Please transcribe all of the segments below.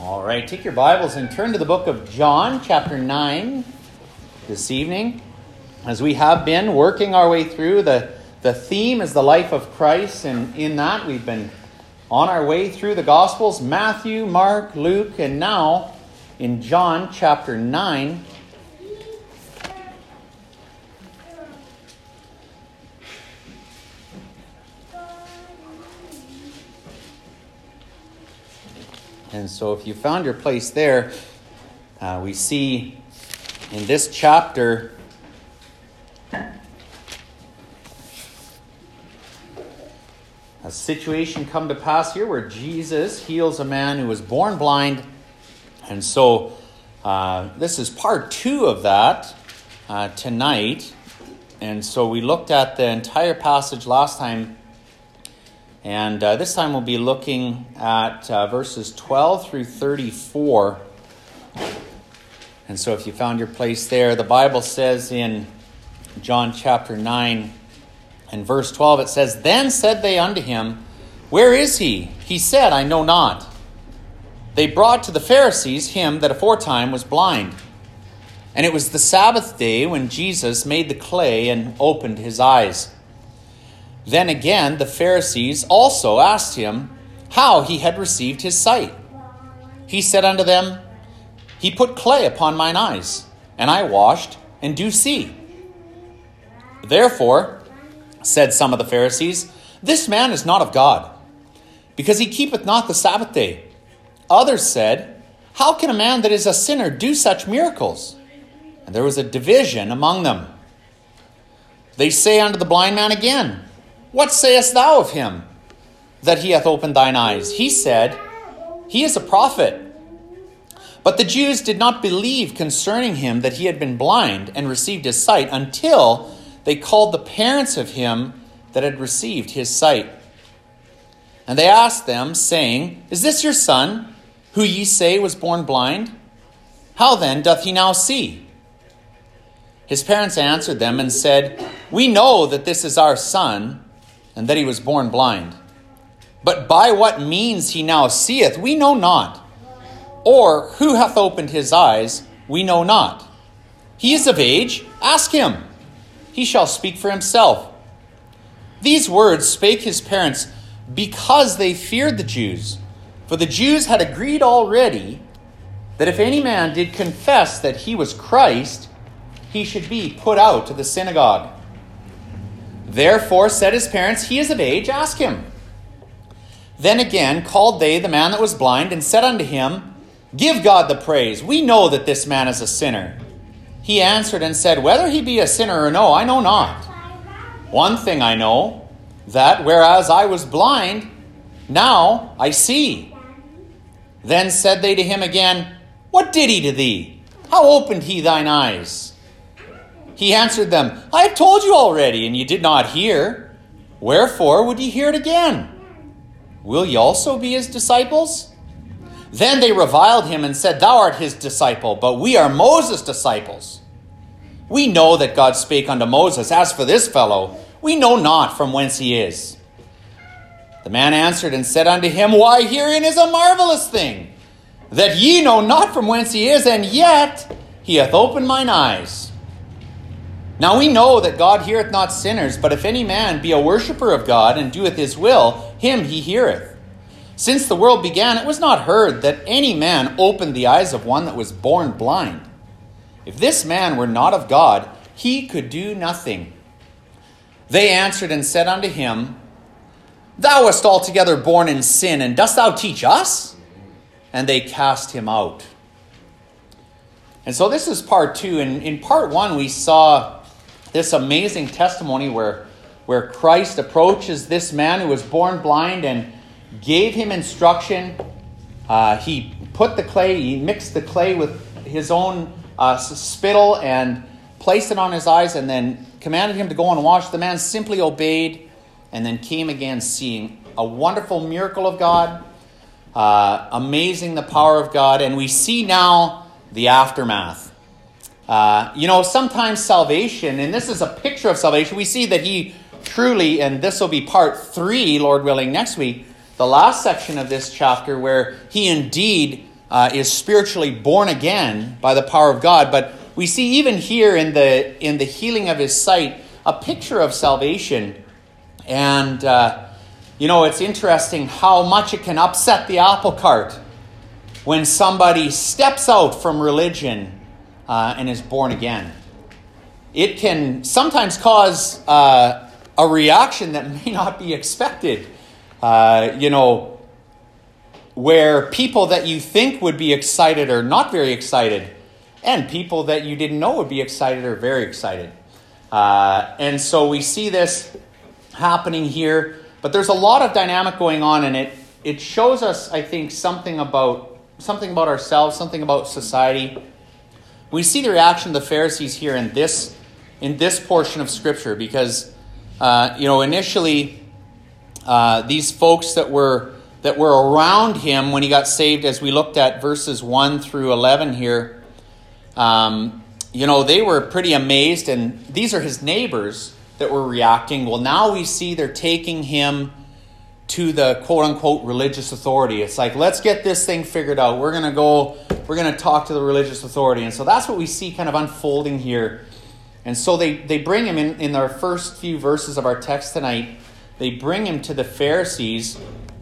All right, take your Bibles and turn to the book of John, chapter 9, this evening. As we have been working our way through, the theme is the life of Christ, and in that we've been on our way through the Gospels, Matthew, Mark, Luke, and now in John, chapter 9. And so if you found your place there, we see in this chapter a situation come to pass here where Jesus heals a man who was born blind. And so this is part 2 of that tonight. And so we looked at the entire passage last time. And this time we'll be looking at verses 12 through 34. And so if you found your place there, the Bible says in John chapter 9 and verse 12, it says, "Then said they unto him, Where is he? He said, I know not. They brought to the Pharisees him that aforetime was blind. And it was the Sabbath day when Jesus made the clay and opened his eyes. Then again the Pharisees also asked him how he had received his sight. He said unto them, He put clay upon mine eyes, and I washed, and do see. Therefore, said some of the Pharisees, This man is not of God, because he keepeth not the Sabbath day. Others said, How can a man that is a sinner do such miracles? And there was a division among them. They say unto the blind man again, What sayest thou of him, that he hath opened thine eyes? He said, He is a prophet. But the Jews did not believe concerning him that he had been blind and received his sight, until they called the parents of him that had received his sight. And they asked them, saying, Is this your son, who ye say was born blind? How then doth he now see? His parents answered them and said, We know that this is our son, and that he was born blind. But by what means he now seeth, we know not. Or who hath opened his eyes, we know not. He is of age, ask him. He shall speak for himself. These words spake his parents because they feared the Jews. For the Jews had agreed already that if any man did confess that he was Christ, he should be put out of the synagogue. Therefore said his parents, He is of age, ask him. Then again called they the man that was blind, and said unto him, Give God the praise. We know that this man is a sinner. He answered and said, Whether he be a sinner or no, I know not. One thing I know, that whereas I was blind, now I see. Then said they to him again, What did he to thee? How opened he thine eyes? He answered them, I have told you already, and ye did not hear. Wherefore would ye hear it again? Will ye also be his disciples? Then they reviled him and said, Thou art his disciple, but we are Moses' disciples. We know that God spake unto Moses. As for this fellow, we know not from whence he is. The man answered and said unto him, Why, herein is a marvelous thing, that ye know not from whence he is, and yet he hath opened mine eyes. Now we know that God heareth not sinners, but if any man be a worshipper of God, and doeth his will, him he heareth. Since the world began, it was not heard that any man opened the eyes of one that was born blind. If this man were not of God, he could do nothing. They answered and said unto him, Thou wast altogether born in sin, and dost thou teach us? And they cast him out. And so this is part 2. And in part 1, we saw this amazing testimony where Christ approaches this man who was born blind and gave him instruction. He mixed the clay with his own spittle and placed it on his eyes, and then commanded him to go and wash. The man simply obeyed and then came again seeing. A wonderful miracle of God, amazing the power of God. And we see now the aftermath. Sometimes salvation, and this is a picture of salvation, we see that he truly, and this will be part 3, Lord willing, next week, the last section of this chapter, where he indeed is spiritually born again by the power of God. But we see even here in the healing of his sight a picture of salvation. And, it's interesting how much it can upset the apple cart when somebody steps out from religion and is born again. It can sometimes cause a reaction that may not be expected. Where people that you think would be excited are not very excited, and people that you didn't know would be excited are very excited. And so we see this happening here, but there's a lot of dynamic going on, and it shows us, I think, something about ourselves, something about society. We see the reaction of the Pharisees here in this portion of Scripture, because initially these folks that were around him when he got saved, as we looked at verses 1 through 11 here, they were pretty amazed, and these are his neighbors that were reacting. Well, now we see they're taking him to the quote-unquote religious authority. It's like, let's get this thing figured out. We're going to talk to the religious authority. And so that's what we see kind of unfolding here. And so they bring him in our first few verses of our text tonight. They bring him to the Pharisees.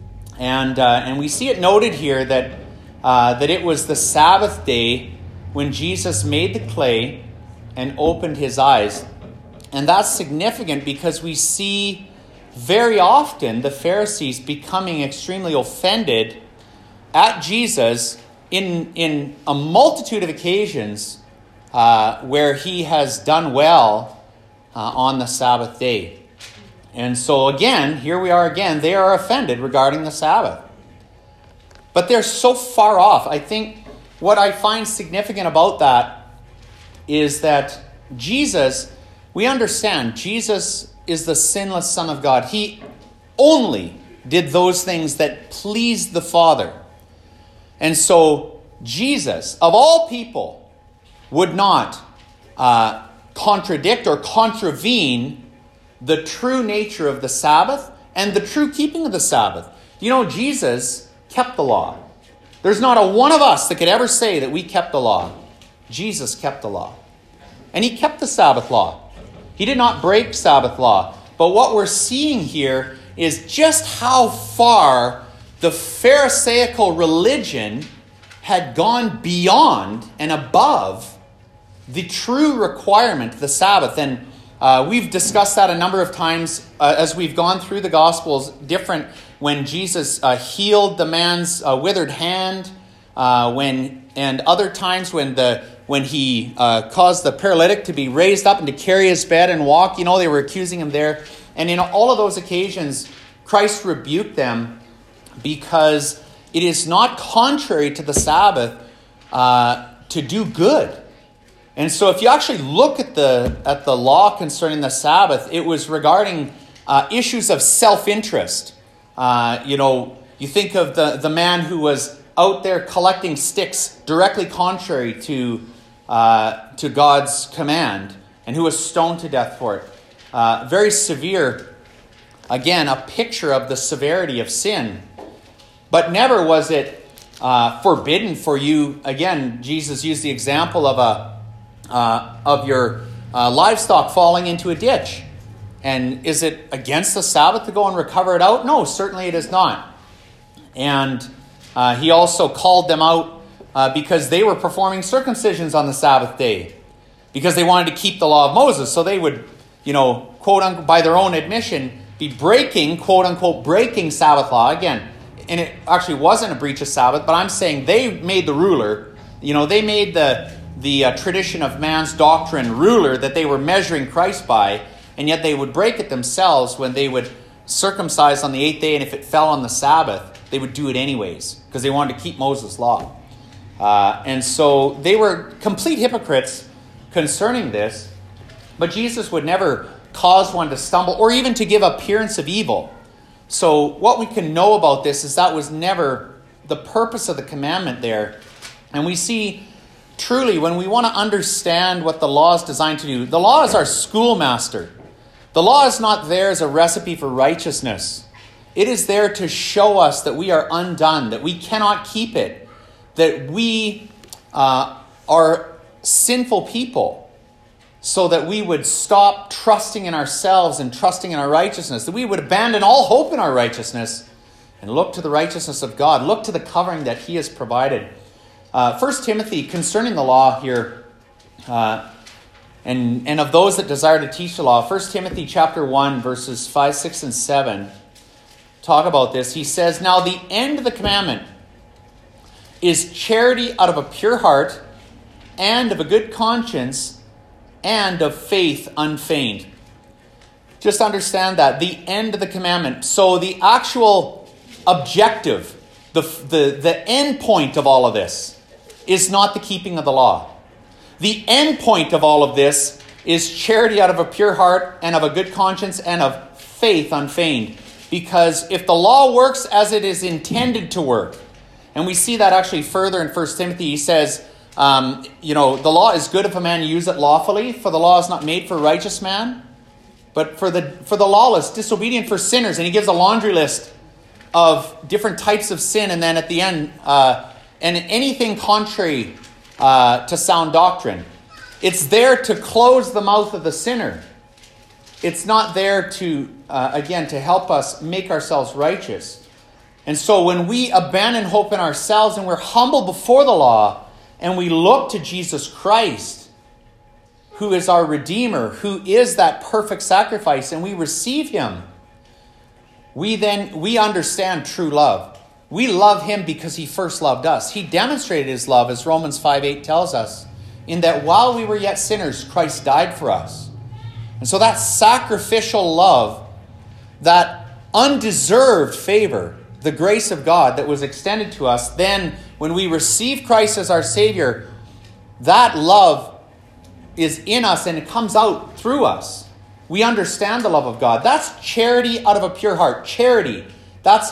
And we see it noted here that it was the Sabbath day when Jesus made the clay and opened his eyes. And that's significant because we see very often the Pharisees becoming extremely offended at Jesus in a multitude of occasions where he has done well on the Sabbath day. And so again, here we are again, they are offended regarding the Sabbath. But they're so far off. I think what I find significant about that is that Jesus, we understand, Jesus is the sinless Son of God. He only did those things that pleased the Father. And so Jesus, of all people, would not contradict or contravene the true nature of the Sabbath and the true keeping of the Sabbath. Jesus kept the law. There's not a one of us that could ever say that we kept the law. Jesus kept the law. And he kept the Sabbath law. He did not break Sabbath law. But what we're seeing here is just how far the Pharisaical religion had gone beyond and above the true requirement of the Sabbath. And we've discussed that a number of times as we've gone through the Gospels, different when Jesus healed the man's withered hand, and other times when he caused the paralytic to be raised up and to carry his bed and walk. They were accusing him there. And in all of those occasions, Christ rebuked them because it is not contrary to the Sabbath to do good. And so if you actually look at the law concerning the Sabbath, it was regarding issues of self-interest. You think of the man who was out there collecting sticks directly contrary to God's command and who was stoned to death for it. Very severe, again, a picture of the severity of sin. But never was it forbidden for you. Again, Jesus used the example of your livestock falling into a ditch. And is it against the Sabbath to go and recover it out? No, certainly it is not. And he also called them out because they were performing circumcisions on the Sabbath day, because they wanted to keep the law of Moses. So they would, quote unquote, by their own admission, be breaking, quote unquote, breaking Sabbath law. Again, and it actually wasn't a breach of Sabbath, but I'm saying they made the ruler. They made the tradition of man's doctrine ruler that they were measuring Christ by, and yet they would break it themselves when they would circumcise on the 8th day, and if it fell on the Sabbath, they would do it anyways because they wanted to keep Moses' law. And so they were complete hypocrites concerning this, but Jesus would never cause one to stumble or even to give appearance of evil. So what we can know about this is that was never the purpose of the commandment there. And we see truly, when we want to understand what the law is designed to do, the law is our schoolmaster. The law is not there as a recipe for righteousness. It is there to show us that we are undone, that we cannot keep it, that we are sinful people, so that we would stop trusting in ourselves and trusting in our righteousness, that we would abandon all hope in our righteousness and look to the righteousness of God, look to the covering that he has provided. 1 Timothy, concerning the law here, and of those that desire to teach the law, 1 Timothy chapter 1, verses 5, 6, and 7, talk about this. He says, "Now the end of the commandment is charity out of a pure heart and of a good conscience and of faith unfeigned." Just understand that. The end of the commandment. So the actual objective, the end point of all of this is not the keeping of the law. The end point of all of this is charity out of a pure heart and of a good conscience and of faith unfeigned. Because if the law works as it is intended to work, and we see that actually further in 1 Timothy, he says, the law is good if a man use it lawfully, for the law is not made for a righteous man, but for the lawless, disobedient, for sinners. And he gives a laundry list of different types of sin, and then at the end, and anything contrary to sound doctrine. It's there to close the mouth of the sinner. It's not there to, to help us make ourselves righteous. And so when we abandon hope in ourselves and we're humble before the law, and we look to Jesus Christ, who is our Redeemer, who is that perfect sacrifice, and we receive him, we understand true love. We love him because he first loved us. He demonstrated his love, as Romans 5:8 tells us, in that while we were yet sinners, Christ died for us. And so that sacrificial love, that undeserved favor, the grace of God that was extended to us, then when we receive Christ as our Savior, that love is in us and it comes out through us. We understand the love of God. That's charity out of a pure heart. Charity, that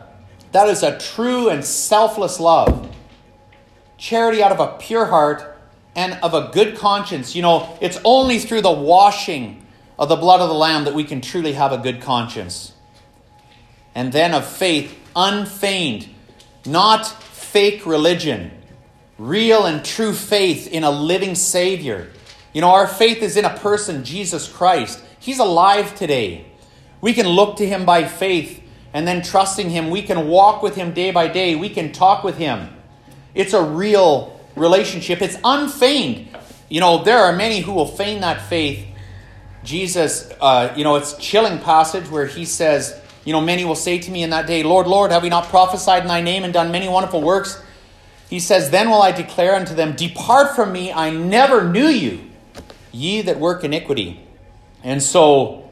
is a true and selfless love. Charity out of a pure heart and of a good conscience. It's only through the washing of the blood of the Lamb that we can truly have a good conscience. And then of faith, unfeigned, not fake religion, real and true faith in a living Savior. Our faith is in a person, Jesus Christ. He's alive today. We can look to him by faith, and then trusting him, we can walk with him day by day. We can talk with him. It's a real relationship. It's unfeigned. There are many who will feign that faith. Jesus, it's a chilling passage where he says, many will say to me in that day, Lord, Lord, have we not prophesied in thy name and done many wonderful works? He says, then will I declare unto them, depart from me, I never knew you, ye that work iniquity. And so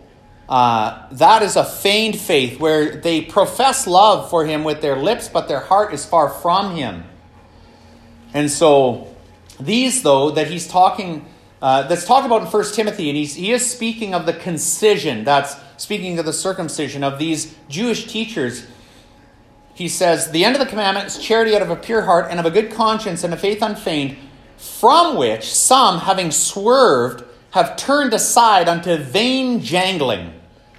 that is a feigned faith where they profess love for him with their lips, but their heart is far from him. And so these, though, that he's talking, that's talked about in 1 Timothy, and he is speaking of the concision, that's speaking of the circumcision of these Jewish teachers. He says, the end of the commandment is charity out of a pure heart and of a good conscience and a faith unfeigned, from which some, having swerved, have turned aside unto vain jangling,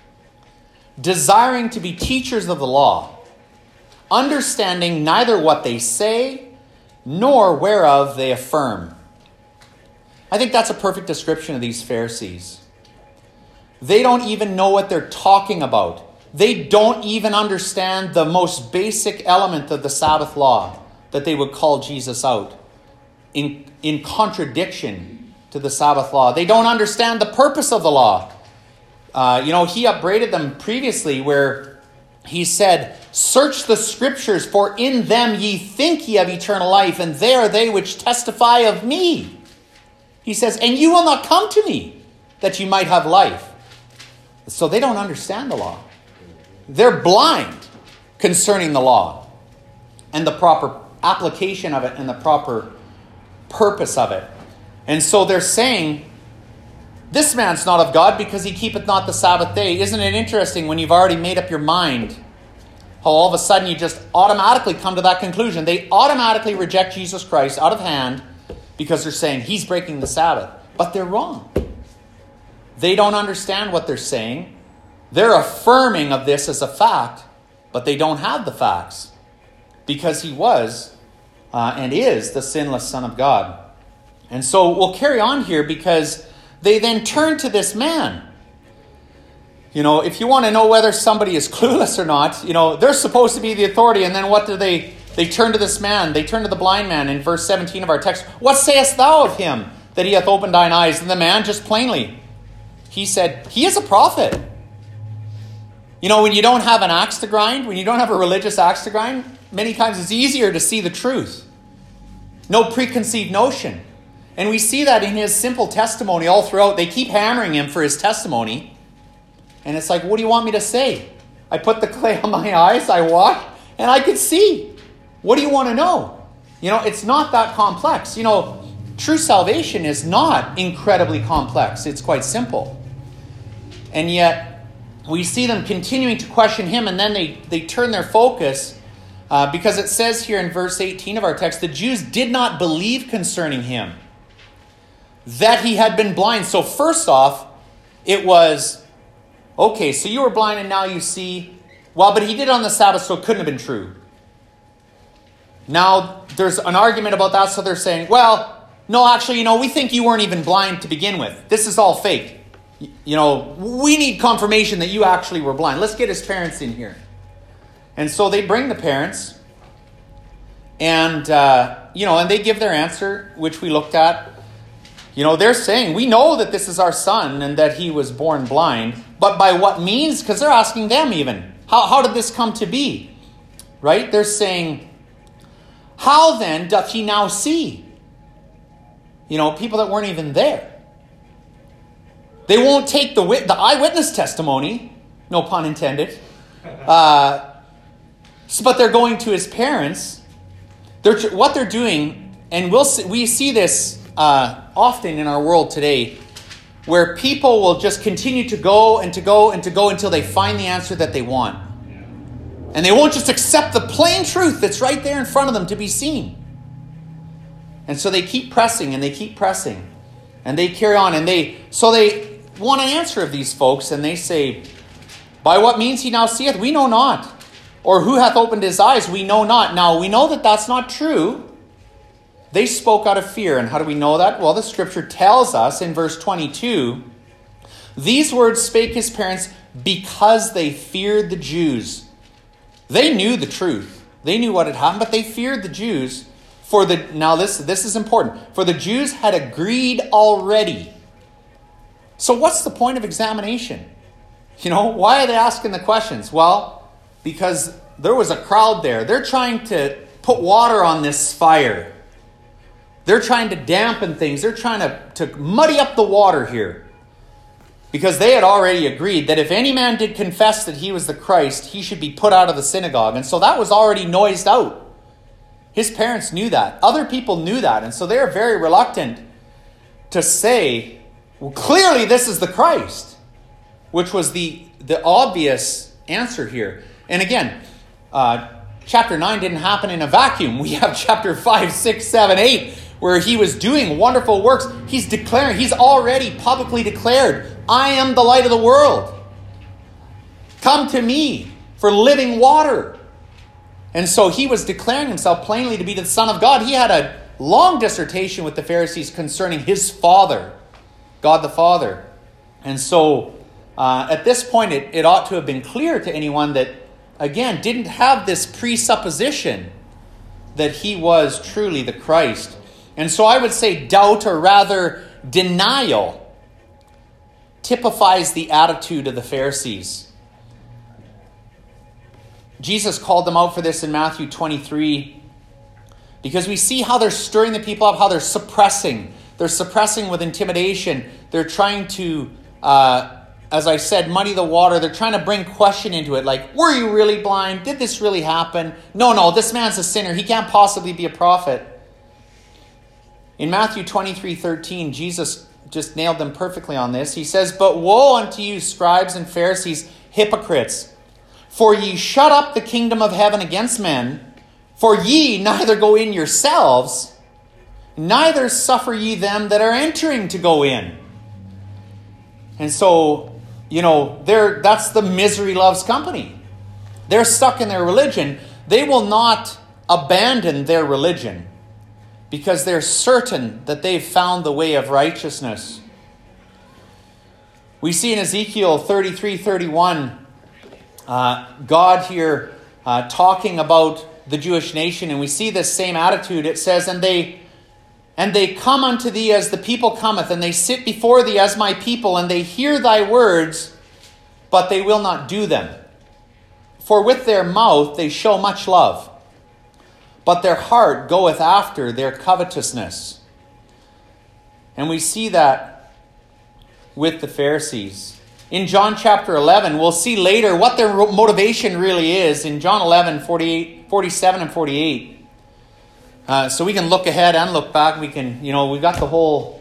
desiring to be teachers of the law, understanding neither what they say, nor whereof they affirm. I think that's a perfect description of these Pharisees. They don't even know what they're talking about. They don't even understand the most basic element of the Sabbath law, that they would call Jesus out in contradiction to the Sabbath law. They don't understand the purpose of the law. He upbraided them previously where he said, search the scriptures, for in them ye think ye have eternal life, and they are they which testify of me. He says, and you will not come to me, that you might have life. So they don't understand the law. They're blind concerning the law and the proper application of it and the proper purpose of it. And so they're saying, this man's not of God because he keepeth not the Sabbath day. Isn't it interesting when you've already made up your mind, how all of a sudden you just automatically come to that conclusion? They automatically reject Jesus Christ out of hand because they're saying he's breaking the Sabbath. But they're wrong. They don't understand what they're saying. They're affirming of this as a fact, but they don't have the facts because he was and is the sinless Son of God. And so we'll carry on here because they then turn to this man. If you want to know whether somebody is clueless or not, they're supposed to be the authority. And then what do they turn to this man. They turn to the blind man in verse 17 of our text. What sayest thou of him, that he hath opened thine eyes? And the man just plainly, he said, he is a prophet. When you don't have an axe to grind, when you don't have a religious axe to grind, many times it's easier to see the truth. No preconceived notion. And we see that in his simple testimony all throughout. They keep hammering him for his testimony. And it's like, what do you want me to say? I put the clay on my eyes, I walk, and I could see. What do you want to know? It's not that complex. True salvation is not incredibly complex. It's quite simple. And yet, we see them continuing to question him, and then they turn their focus, because it says here in verse 18 of our text, the Jews did not believe concerning him, that he had been blind. So first off, it was, okay, so you were blind and now you see. Well, but he did it on the Sabbath, so it couldn't have been true. Now, there's an argument about that, so they're saying, well, no, actually, we think you weren't even blind to begin with. This is all fake. We need confirmation that you actually were blind. Let's get his parents in here. And so they bring the parents, and, and they give their answer, which we looked at. They're saying, we know that this is our son and that he was born blind, but by what means? Because they're asking them even, how did this come to be? Right? They're saying, how then doth he now see? People that weren't even there. They won't take the eyewitness testimony, no pun intended. But they're going to his parents. What they're doing, and we see this often in our world today, where people will just continue to go and to go and to go until they find the answer that they want. And they won't just accept the plain truth that's right there in front of them to be seen. And so they keep pressing and they keep pressing. And they carry on. And they want an answer of these folks. And they say, by what means he now seeth, we know not. Or who hath opened his eyes, we know not. Now, we know that that's not true. They spoke out of fear. And how do we know that? Well, the scripture tells us in verse 22, these words spake his parents because they feared the Jews. They knew the truth. They knew what had happened, but they feared the Jews. Now this is important. For the Jews had agreed already. So what's the point of examination? Why are they asking the questions? Well, because there was a crowd there. They're trying to put water on this fire. They're trying to dampen things. They're trying to muddy up the water here. Because they had already agreed that if any man did confess that he was the Christ, he should be put out of the synagogue. And so that was already noised out. His parents knew that. Other people knew that. And so they're very reluctant to say, well, clearly this is the Christ, which was the obvious answer here. And again, chapter 9 didn't happen in a vacuum. We have chapter 5, 6, 7, 8, where he was doing wonderful works. He's already publicly declared, I am the light of the world. Come to me for living water. And so he was declaring himself plainly to be the Son of God. He had a long dissertation with the Pharisees concerning his Father, God the Father. And so at this point, it ought to have been clear to anyone that, again, didn't have this presupposition that he was truly the Christ. And so I would say doubt, or rather denial, typifies the attitude of the Pharisees. Jesus called them out for this in Matthew 23, because we see how they're stirring the people up, how they're suppressing. They're suppressing with intimidation. They're trying to, as I said, muddy the water. They're trying to bring question into it, like, were you really blind? Did this really happen? No, this man's a sinner. He can't possibly be a prophet. In Matthew 23:13, Jesus just nailed them perfectly on this. He says, but woe unto you, scribes and Pharisees, hypocrites, for ye shut up the kingdom of heaven against men, for ye neither go in yourselves, neither suffer ye them that are entering to go in. And so, that's the misery loves company. They're stuck in their religion. They will not abandon their religion because they're certain that they've found the way of righteousness. We see in Ezekiel 33:31, God here talking about the Jewish nation, and we see this same attitude. It says, And they come unto thee as the people cometh, and they sit before thee as my people, and they hear thy words, but they will not do them. For with their mouth they show much love, but their heart goeth after their covetousness. And we see that with the Pharisees. In John chapter 11, we'll see later what their motivation really is. In John 11, 47 and 48. So we can look ahead and look back. We can, we've got the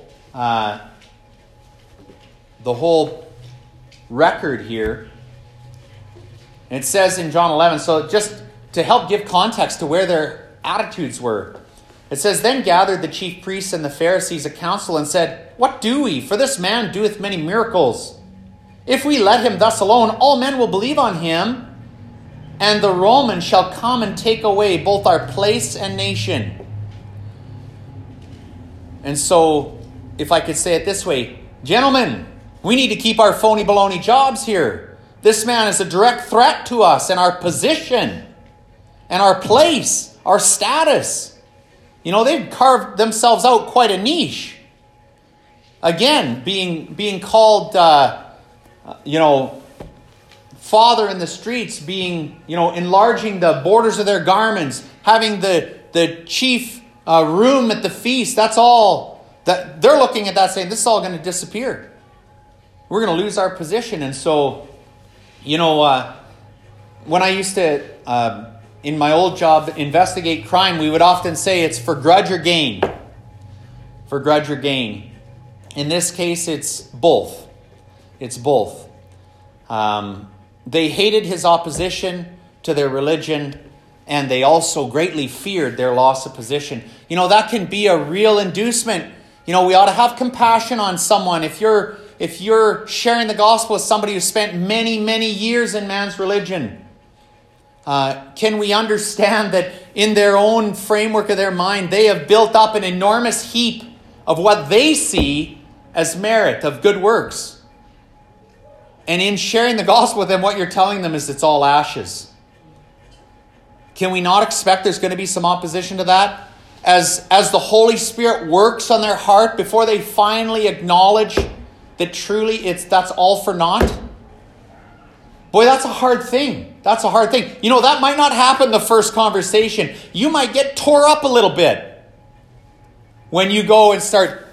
whole record here. And it says in John 11, so just to help give context to where their attitudes were. It says, Then gathered the chief priests and the Pharisees a council and said, What do we? For this man doeth many miracles. If we let him thus alone, all men will believe on him, and the Romans shall come and take away both our place and nation. And so, if I could say it this way, gentlemen, we need to keep our phony baloney jobs here. This man is a direct threat to us and our position and our place, our status. They've carved themselves out quite a niche. Again, being called, father in the streets, enlarging the borders of their garments, having the chief room at the feast. That's all that they're looking at, that saying, this is all going to disappear. We're going to lose our position. And so, when I used to, in my old job, investigate crime, we would often say it's for grudge or gain. For grudge or gain. In this case, it's both. It's both. They hated his opposition to their religion, and they also greatly feared their loss of position. That can be a real inducement. We ought to have compassion on someone. If you're sharing the gospel with somebody who spent many, many years in man's religion, can we understand that in their own framework of their mind, they have built up an enormous heap of what they see as merit, of good works. And in sharing the gospel with them, what you're telling them is it's all ashes. Can we not expect there's going to be some opposition to that? As the Holy Spirit works on their heart before they finally acknowledge that truly that's all for naught? Boy, that's a hard thing. That's a hard thing. That might not happen the first conversation. You might get tore up a little bit when you go and start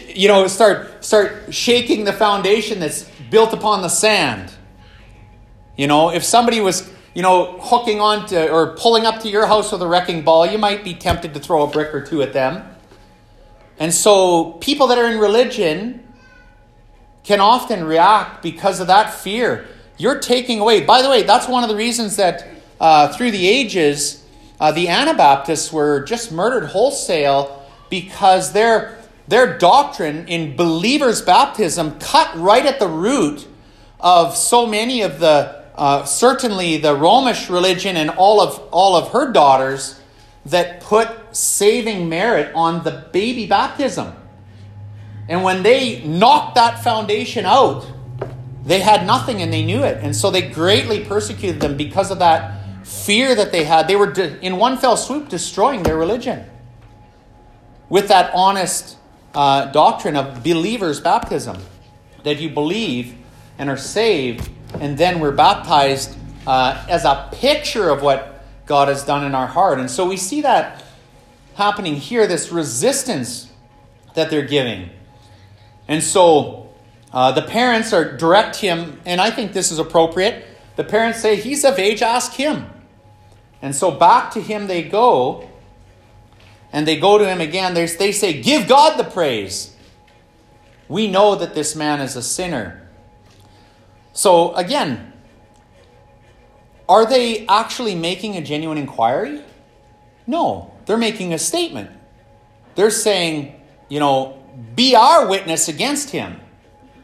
shaking the foundation that's built upon the sand. If somebody was, hooking on to or pulling up to your house with a wrecking ball, you might be tempted to throw a brick or two at them. And so people that are in religion can often react because of that fear. You're taking away. By the way, that's one of the reasons that through the ages, the Anabaptists were just murdered wholesale, because their doctrine in believers' baptism cut right at the root of so many of certainly the Romish religion and all of her daughters, that put saving merit on the baby baptism. And when they knocked that foundation out, they had nothing and they knew it. And so they greatly persecuted them because of that fear that they had. They were, in one fell swoop, destroying their religion with that honest doctrine of believers' baptism, that you believe and are saved, and then we're baptized as a picture of what God has done in our heart. And so we see that happening here, this resistance that they're giving. And so the parents direct him, and I think this is appropriate. The parents say, he's of age, ask him. And so back to him they go, and they go to him again. They say, give God the praise. We know that this man is a sinner. So again, are they actually making a genuine inquiry? No, they're making a statement. They're saying, be our witness against him.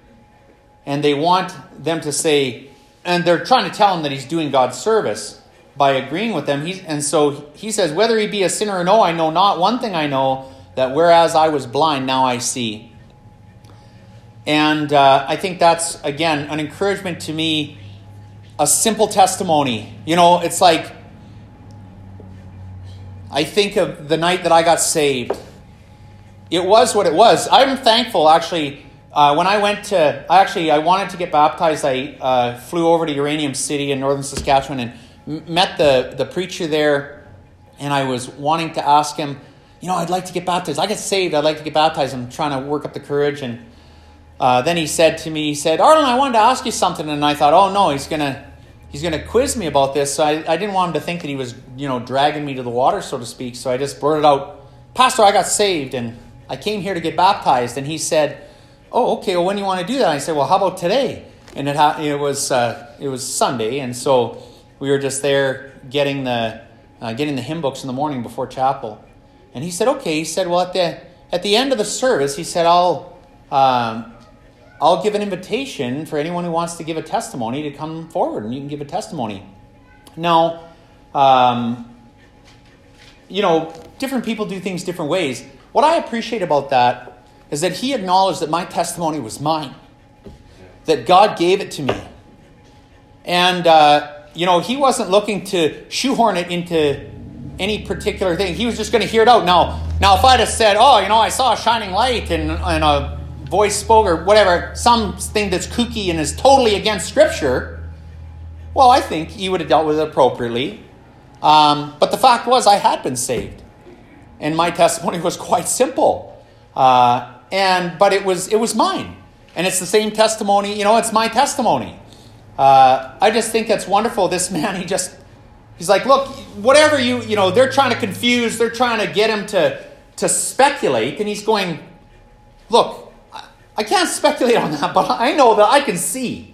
And they want them to say, and they're trying to tell him that he's doing God's service. by agreeing with them. And so he says, whether he be a sinner or no, I know not. One thing I know, that whereas I was blind, now I see. And I think that's, again, an encouragement to me, a simple testimony. You know, it's like, I think of the night that I got saved. It was what it was. I'm thankful, actually. When I went to, I wanted to get baptized. I flew over to Uranium City in northern Saskatchewan and met the preacher there. And I was wanting to ask him, I'd like to get baptized. I get saved. I'd like to get baptized. I'm trying to work up the courage. And then he said to me, Arlen, I wanted to ask you something. And I thought, oh no, he's gonna quiz me about this. So I didn't want him to think that he was, dragging me to the water, so to speak. So I just blurted out, Pastor, I got saved and I came here to get baptized. And he said, oh, okay, well, when do you want to do that? I said, well, how about today? And it was Sunday. And so we were just there getting the hymn books in the morning before chapel. And he said, okay. He said, well, at the end of the service, he said, I'll give an invitation for anyone who wants to give a testimony to come forward, and you can give a testimony. Now, different people do things different ways. What I appreciate about that is that he acknowledged that my testimony was mine, that God gave it to me. And, he wasn't looking to shoehorn it into any particular thing. He was just going to hear it out. Now, if I'd have said, I saw a shining light and a voice spoke or whatever, something that's kooky and is totally against Scripture, well, I think he would have dealt with it appropriately. But the fact was, I had been saved. And my testimony was quite simple. But it was mine. And it's the same testimony, it's my testimony. I just think that's wonderful. This man, he's like, look, whatever they're trying to confuse, they're trying to get him to speculate. And he's going, look, I can't speculate on that, but I know that I can see.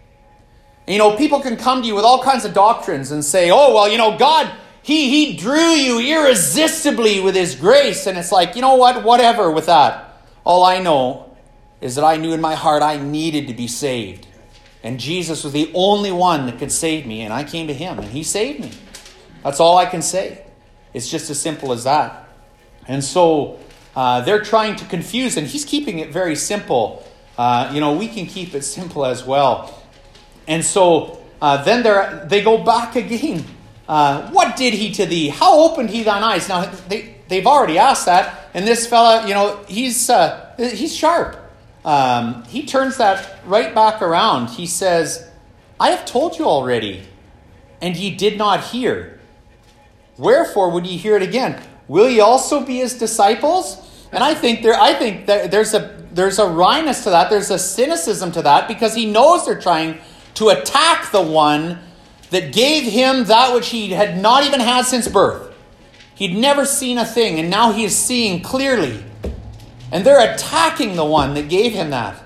And, people can come to you with all kinds of doctrines and say, oh, well, God, He drew you irresistibly with His grace. And it's like, whatever with that. All I know is that I knew in my heart I needed to be saved. And Jesus was the only one that could save me. And I came to Him and He saved me. That's all I can say. It's just as simple as that. And so they're trying to confuse, and He's keeping it very simple. We can keep it simple as well. And so then they go back again. What did He to thee? How opened He thine eyes? Now, they've already asked that. And this fella, he's sharp. He turns that right back around. He says, I have told you already, and ye did not hear. Wherefore would ye hear it again? Will ye also be His disciples? And I think that there's a wryness to that. There's a cynicism to that, because He knows they're trying to attack the one that gave him that which he had not even had since birth. He'd never seen a thing, and now he is seeing clearly. And they're attacking the one that gave him that.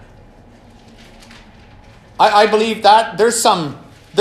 I believe that there's some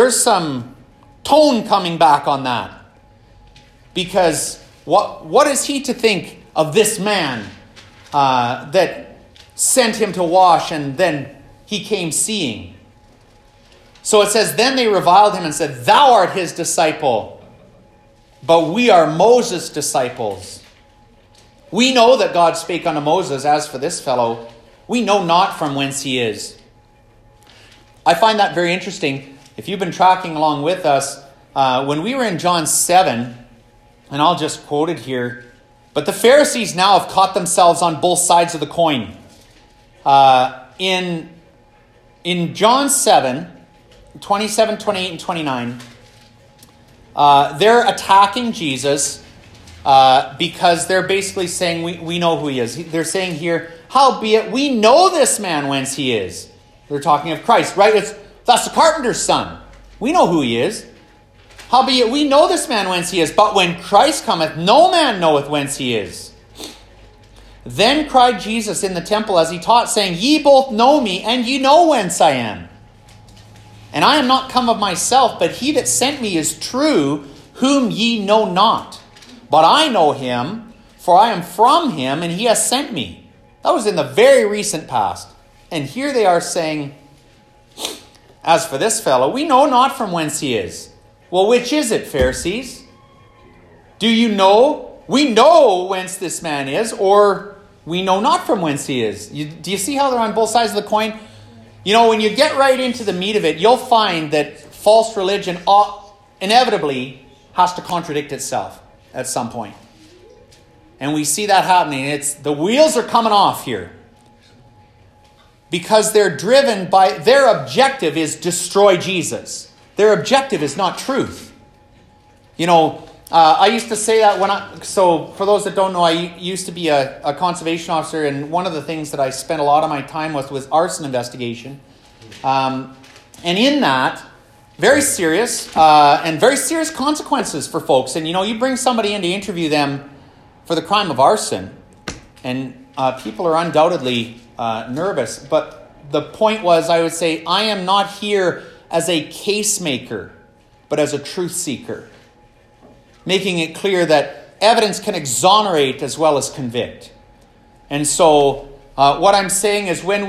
tone coming back on that. Because what is he to think of this man that sent him to wash and then he came seeing? So it says, then they reviled him and said, thou art his disciple, but we are Moses' disciples. We know that God spake unto Moses. As for this fellow, we know not from whence he is. I find that very interesting. If you've been tracking along with us, when we were in John 7, and I'll just quote it here, but the Pharisees now have caught themselves on both sides of the coin. In John 7, 27, 28, and 29, they're attacking Jesus because they're basically saying, we know who He is. They're saying here, howbeit we know this man whence he is. They're talking of Christ, right? That's the carpenter's son. We know who He is. Howbeit we know this man whence he is. But when Christ cometh, no man knoweth whence he is. Then cried Jesus in the temple as He taught, saying, ye both know me, and ye know whence I am. And I am not come of myself, but He that sent me is true, whom ye know not. But I know Him, for I am from Him, and He has sent me. That was in the very recent past. And here they are saying, as for this fellow, we know not from whence he is. Well, which is it, Pharisees? Do you know? We know whence this man is, or we know not from whence he is. Do you see how they're on both sides of the coin? You know, when you get right into the meat of it, you'll find that false religion inevitably has to contradict itself at some point. And we see that happening. The wheels are coming off here. Because they're driven by, their objective is destroy Jesus. Their objective is not truth. You know, I used to say that so for those that don't know, I used to be a conservation officer, and one of the things that I spent a lot of my time with was arson investigation. And in that, very serious consequences for folks. And you know, you bring somebody in to interview them for the crime of arson, and people are undoubtedly nervous. But the point was, I would say, I am not here as a case maker, but as a truth seeker, making it clear that evidence can exonerate as well as convict. And so, what I'm saying is, when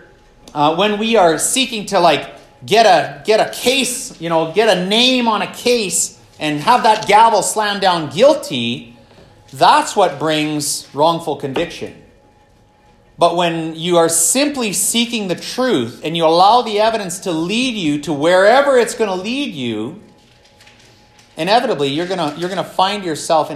we are seeking to get a case, get a name on a case and have that gavel slam down guilty, that's what brings wrongful conviction. But when you are simply seeking the truth and you allow the evidence to lead you to wherever it's going to lead you, inevitably you're gonna find yourself in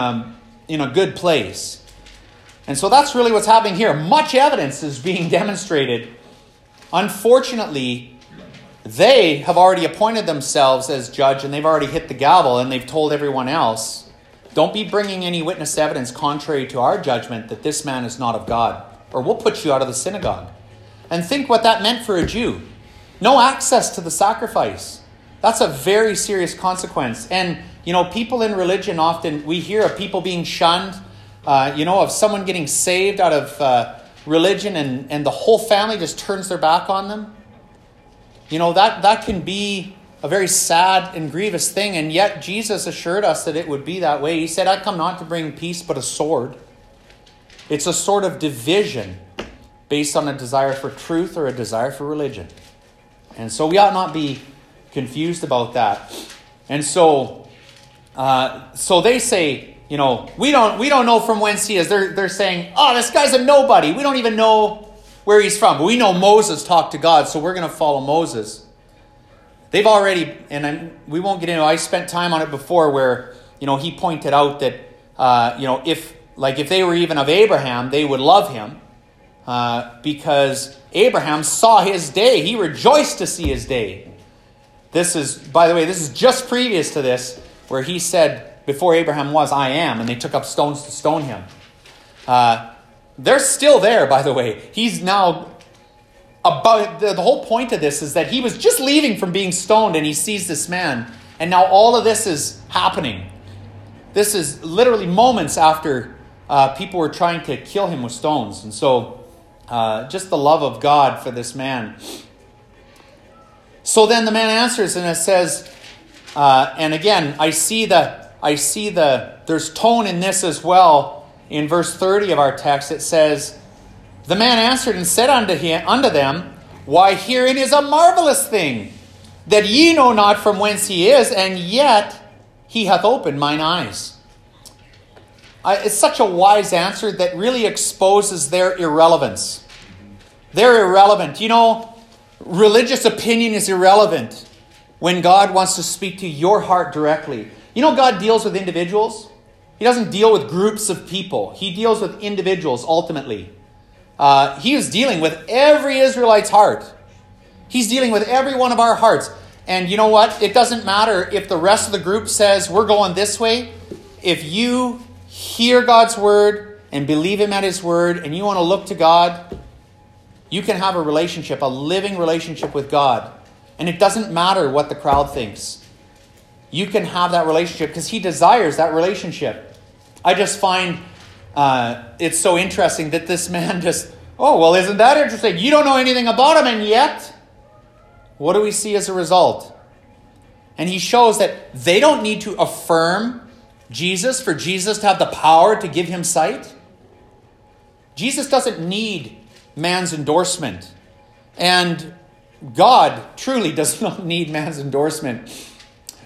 a good place. And so that's really what's happening here. Much evidence is being demonstrated. Unfortunately, they have already appointed themselves as judge, and they've already hit the gavel, and they've told everyone else, don't be bringing any witness evidence contrary to our judgment that this man is not of God, or we'll put you out of the synagogue. And think what that meant for a Jew. No access to the sacrifice. That's a very serious consequence. And, people in religion often, we hear of people being shunned, of someone getting saved out of religion and the whole family just turns their back on them. That can be a very sad and grievous thing, and yet Jesus assured us that it would be that way. He said, I come not to bring peace, but a sword. It's a sort of division based on a desire for truth or a desire for religion. And so we ought not be confused about that. And so they say, we don't know from whence he is. They're saying, this guy's a nobody. We don't even know where he's from. But we know Moses talked to God, so we're going to follow Moses. They've already, and we won't get into it, I spent time on it before where, he pointed out that, if they were even of Abraham, they would love him because Abraham saw his day. He rejoiced to see his day. This is just previous to this, where he said, before Abraham was, I am, and they took up stones to stone him. They're still there, by the way. He's now, the whole point of this is that he was just leaving from being stoned, and he sees this man, and now all of this is happening. This is literally moments after people were trying to kill him with stones. And so, just the love of God for this man. So then the man answers, and it says, and again, I see there's tone in this as well. In verse 30 of our text, it says, the man answered and said unto them, why, herein is a marvelous thing, that ye know not from whence he is, and yet he hath opened mine eyes. It's such a wise answer that really exposes their irrelevance. They're irrelevant. Religious opinion is irrelevant when God wants to speak to your heart directly. God deals with individuals. He doesn't deal with groups of people. He deals with individuals ultimately. He is dealing with every Israelite's heart. He's dealing with every one of our hearts. And you know what? It doesn't matter if the rest of the group says we're going this way. If you hear God's word and believe him at his word and you want to look to God, you can have a relationship, a living relationship with God. And it doesn't matter what the crowd thinks. You can have that relationship because he desires that relationship. I just find it's so interesting that this man just, isn't that interesting? You don't know anything about him, and yet, what do we see as a result? And he shows that they don't need to affirm Jesus for Jesus to have the power to give him sight. Jesus doesn't need man's endorsement. And God truly does not need man's endorsement.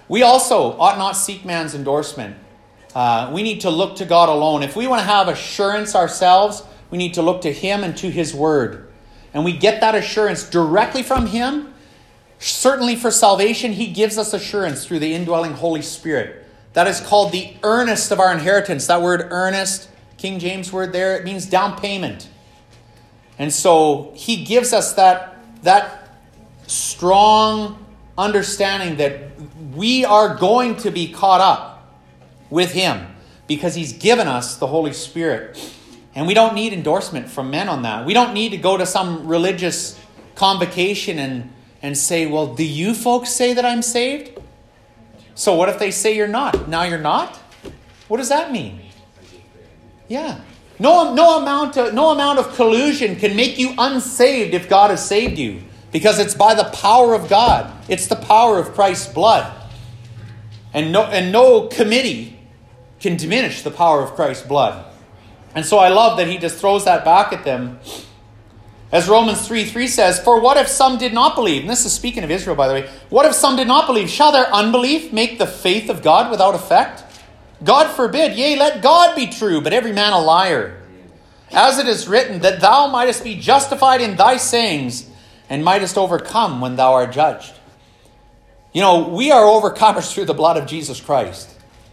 We also ought not seek man's endorsement. We need to look to God alone. If we want to have assurance ourselves, we need to look to Him and to His Word. And we get that assurance directly from Him. Certainly for salvation, He gives us assurance through the indwelling Holy Spirit. That is called the earnest of our inheritance. That word earnest, King James word there, it means down payment. And so He gives us that strong understanding that we are going to be caught up with Him because He's given us the Holy Spirit. And we don't need endorsement from men on that. We don't need to go to some religious convocation and say, well, do you folks say that I'm saved? So what if they say you're not? Now you're not? What does that mean? Yeah. No amount of collusion can make you unsaved if God has saved you. Because it's by the power of God. It's the power of Christ's blood. And no committee can diminish the power of Christ's blood. And so I love that he just throws that back at them. As Romans 3:3 says, for what if some did not believe? And this is speaking of Israel, by the way. What if some did not believe? Shall their unbelief make the faith of God without effect? God forbid. Yea, let God be true, but every man a liar. As it is written, that thou mightest be justified in thy sayings, and mightest overcome when thou art judged. You know, we are overcomers through the blood of Jesus Christ.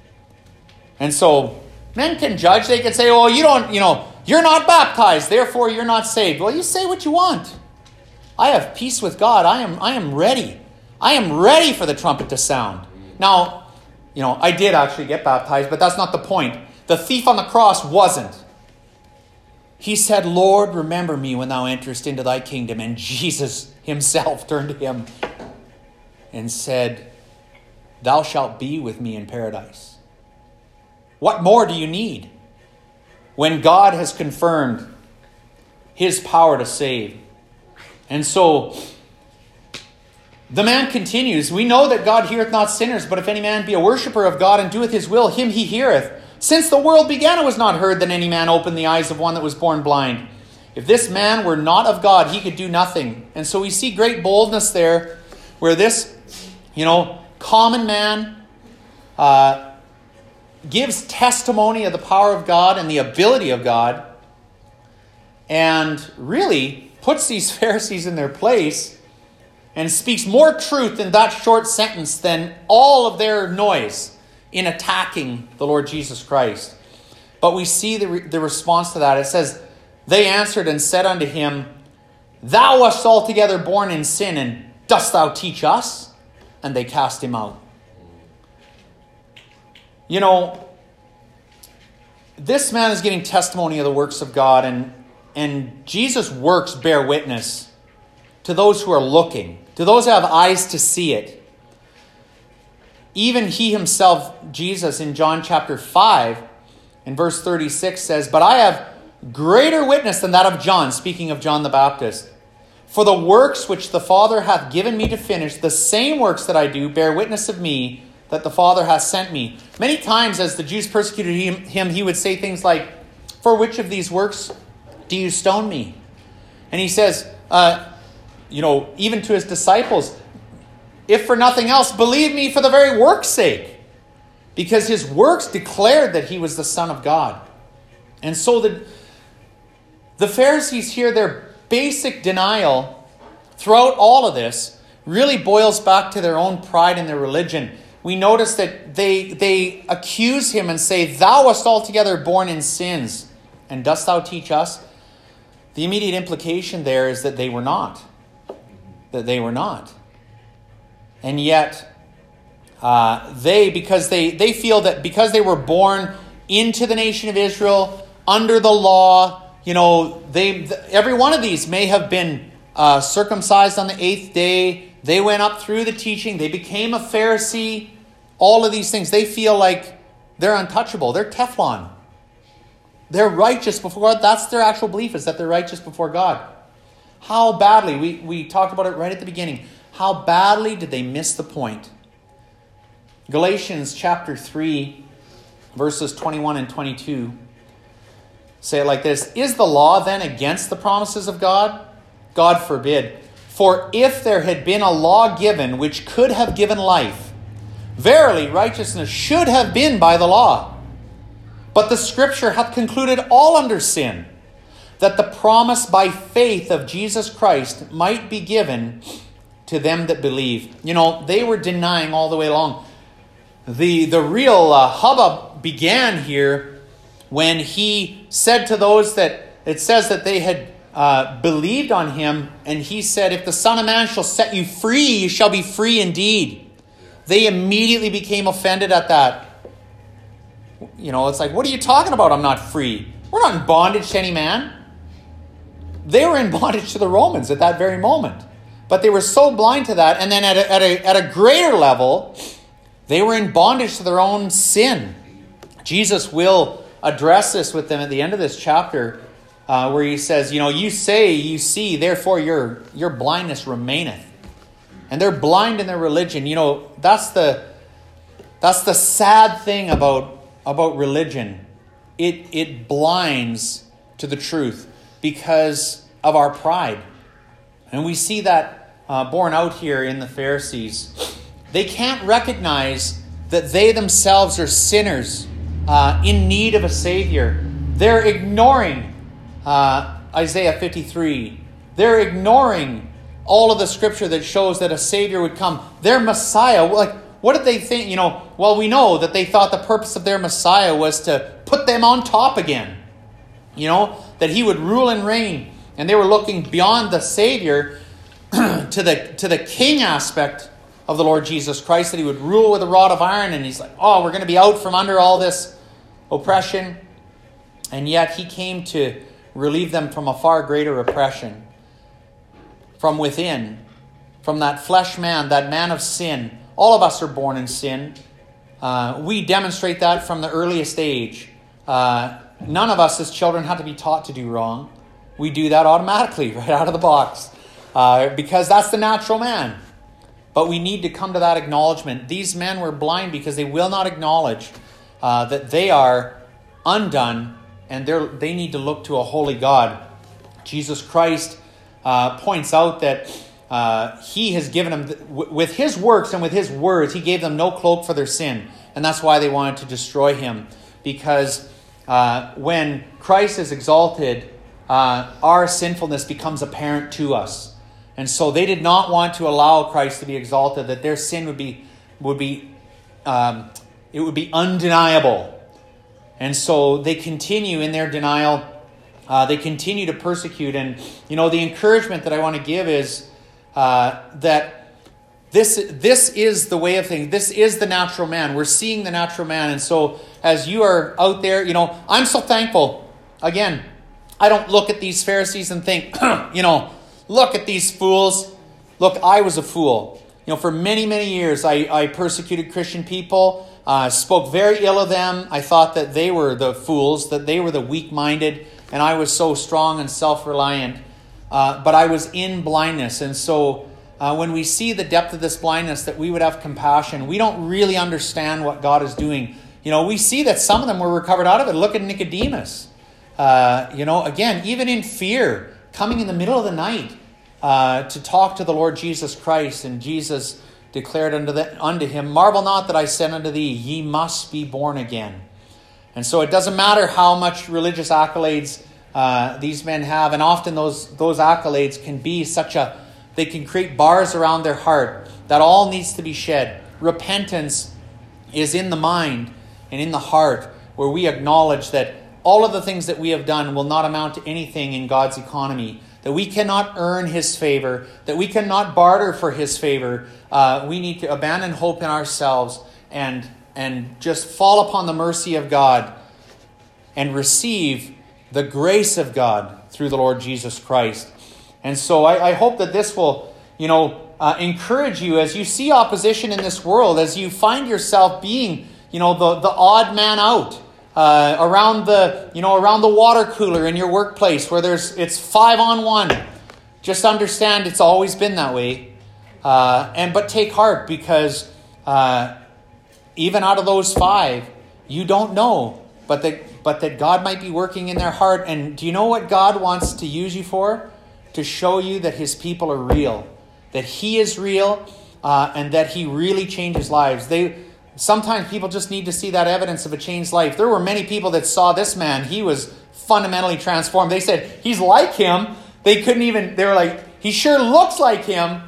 And so men can judge. They can say, oh, you're not baptized, therefore you're not saved. Well, you say what you want. I have peace with God. I am ready. I am ready for the trumpet to sound. Now, I did actually get baptized, but that's not the point. The thief on the cross wasn't. He said, Lord, remember me when thou enterest into thy kingdom. And Jesus himself turned to him and said, thou shalt be with me in paradise. What more do you need when God has confirmed his power to save? And so the man continues, we know that God heareth not sinners, but if any man be a worshipper of God and doeth his will, him he heareth. Since the world began, it was not heard that any man opened the eyes of one that was born blind. If this man were not of God, he could do nothing. And so we see great boldness there, where this, common man gives testimony of the power of God and the ability of God, and really puts these Pharisees in their place and speaks more truth in that short sentence than all of their noise in attacking the Lord Jesus Christ. But we see the response to that. It says, they answered and said unto him, thou wast altogether born in sin, and dost thou teach us? And they cast him out. This man is giving testimony of the works of God, and Jesus' works bear witness to those who are looking, to those who have eyes to see it. Even he himself, Jesus, in John chapter 5, in verse 36 says, but I have greater witness than that of John, speaking of John the Baptist. For the works which the Father hath given me to finish, the same works that I do, bear witness of me, that the Father hath sent me. Many times as the Jews persecuted him, he would say things like, for which of these works do you stone me? And he says, even to his disciples, if for nothing else, believe me for the very work's sake. Because his works declared that he was the Son of God. And so the Pharisees here, their basic denial throughout all of this really boils back to their own pride in their religion. We notice that they accuse him and say, thou wast altogether born in sins, and dost thou teach us? The immediate implication there is that they were not. That they were not. And yet, because they feel that because they were born into the nation of Israel, under the law, every one of these may have been circumcised on the 8th day. They went up through the teaching. They became a Pharisee. All of these things. They feel like they're untouchable. They're Teflon. They're righteous before God. That's their actual belief, is that they're righteous before God. How badly, we talked about it right at the beginning. How badly did they miss the point? Galatians chapter 3, verses 21 and 22 say it like this. Is the law then against the promises of God? God forbid. For if there had been a law given which could have given life, Verily, righteousness should have been by the law. But the Scripture hath concluded all under sin, that the promise by faith of Jesus Christ might be given to them that believe. They were denying all the way along. The real hubbub began here when he said to those that, it says that they had believed on him, and he said, if the Son of Man shall set you free, you shall be free indeed. They immediately became offended at that. It's like, what are you talking about? I'm not free. We're not in bondage to any man. They were in bondage to the Romans at that very moment. But they were so blind to that. And then at a greater level, they were in bondage to their own sin. Jesus will address this with them at the end of this chapter, where he says, you say you see, therefore your blindness remaineth. And they're blind in their religion. That's the sad thing about religion. It blinds to the truth because of our pride. And we see that borne out here in the Pharisees. They can't recognize that they themselves are sinners in need of a Savior. They're ignoring Isaiah 53. They're ignoring all of the Scripture that shows that a Savior would come. Their Messiah, what did they think? We know that they thought the purpose of their Messiah was to put them on top again. That he would rule and reign. And they were looking beyond the Savior to the king aspect of the Lord Jesus Christ, that he would rule with a rod of iron. And he's like, we're going to be out from under all this oppression. And yet he came to relieve them from a far greater oppression. From within, from that flesh man, that man of sin. All of us are born in sin. We demonstrate that from the earliest age. None of us as children had to be taught to do wrong. We do that automatically, right out of the box. Because that's the natural man. But we need to come to that acknowledgement. These men were blind because they will not acknowledge that they are undone and they need to look to a holy God. Jesus Christ points out that he has given them, with his works and with his words, he gave them no cloak for their sin. And that's why they wanted to destroy him. Because when Christ is exalted, our sinfulness becomes apparent to us. And so they did not want to allow Christ to be exalted, that their sin would be undeniable. And so they continue in their denial. They continue to persecute. And, the encouragement that I want to give is that this is the way of things. This is the natural man. We're seeing the natural man. And so as you are out there, I'm so thankful. Again, I don't look at these Pharisees and think, look at these fools. Look, I was a fool. For many, many years, I persecuted Christian people, spoke very ill of them. I thought that they were the fools, that they were the weak-minded, and I was so strong and self-reliant. But I was in blindness. And so when we see the depth of this blindness, that we would have compassion. We don't really understand what God is doing. We see that some of them were recovered out of it. Look at Nicodemus. Again, even in fear, coming in the middle of the night to talk to the Lord Jesus Christ. And Jesus declared unto him, marvel not that I said unto thee, ye must be born again. And so it doesn't matter how much religious accolades these men have. And often those accolades can be they can create bars around their heart. That all needs to be shed. Repentance is in the mind and in the heart, where we acknowledge that all of the things that we have done will not amount to anything in God's economy. That we cannot earn his favor. That we cannot barter for his favor. We need to abandon hope in ourselves and just fall upon the mercy of God and receive the grace of God through the Lord Jesus Christ. And so I hope that this will, encourage you as you see opposition in this world, as you find yourself being, the odd man out. Around the water cooler in your workplace where it's 5-on-1. Just understand it's always been that way. But take heart, because even out of those 5, you don't know, but that God might be working in their heart. And do you know what God wants to use you for? To show you that his people are real, that he is real, and that he really changes lives. Sometimes people just need to see that evidence of a changed life. There were many people that saw this man. He was fundamentally transformed. They said, he's like him. They were like, he sure looks like him,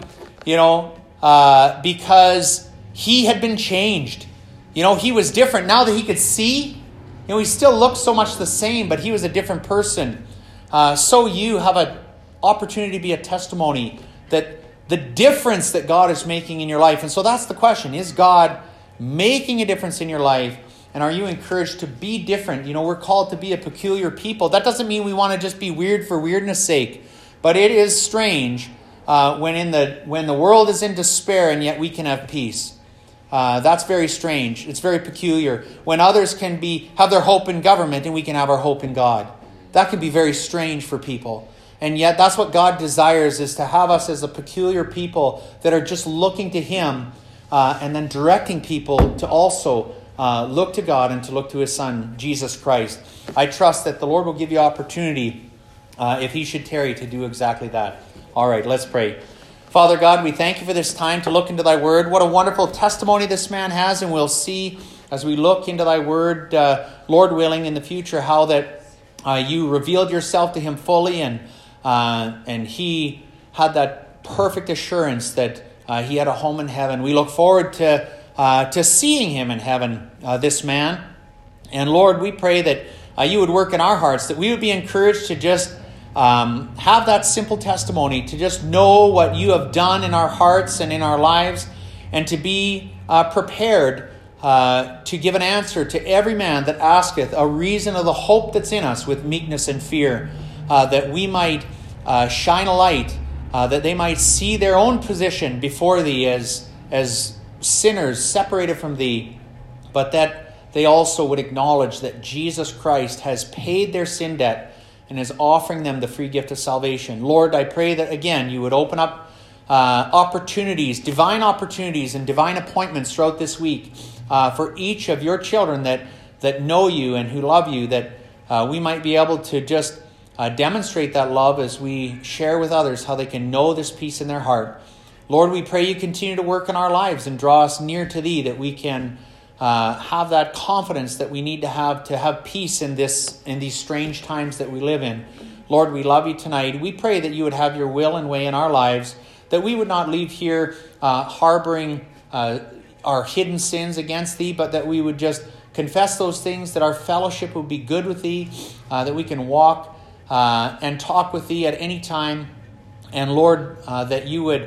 because he had been changed. He was different. Now that he could see, he still looked so much the same, but he was a different person. So you have an opportunity to be a testimony that the difference that God is making in your life. And so that's the question. Is God making a difference in your life? And are you encouraged to be different? We're called to be a peculiar people. That doesn't mean we want to just be weird for weirdness sake. But it is strange when the world is in despair and yet we can have peace. That's very strange. It's very peculiar. When others can have their hope in government and we can have our hope in God. That can be very strange for people. And yet that's what God desires, is to have us as a peculiar people that are just looking to Him and then directing people to also look to God and to look to His Son, Jesus Christ. I trust that the Lord will give you opportunity, if He should tarry, to do exactly that. All right, let's pray. Father God, we thank you for this time to look into thy word. What a wonderful testimony this man has, and we'll see as we look into thy word, Lord willing, in the future, how that you revealed yourself to him fully, and he had that perfect assurance that he had a home in heaven. We look forward to seeing him in heaven, this man. And Lord, we pray that you would work in our hearts, that we would be encouraged to just have that simple testimony, to just know what you have done in our hearts and in our lives, and to be prepared to give an answer to every man that asketh a reason of the hope that's in us with meekness and fear, that we might shine a light, that they might see their own position before thee as sinners separated from thee, but that they also would acknowledge that Jesus Christ has paid their sin debt and is offering them the free gift of salvation. Lord, I pray that, again, you would open up opportunities, divine opportunities and divine appointments throughout this week for each of your children that know you and who love you, that we might be able to just demonstrate that love as we share with others how they can know this peace in their heart. Lord, we pray you continue to work in our lives and draw us near to thee, that we can have that confidence that we need to have peace in these strange times that we live in. Lord, we love you tonight. We pray that you would have your will and way in our lives, that we would not leave here harboring our hidden sins against thee, but that we would just confess those things, that our fellowship would be good with thee, that we can walk and talk with thee at any time. And Lord, that you would,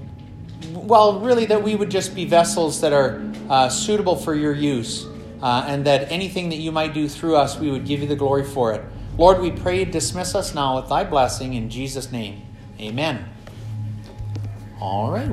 that we would just be vessels that are suitable for your use, and that anything that you might do through us, we would give you the glory for it. Lord, we pray, dismiss us now with thy blessing in Jesus' name. Amen. All right.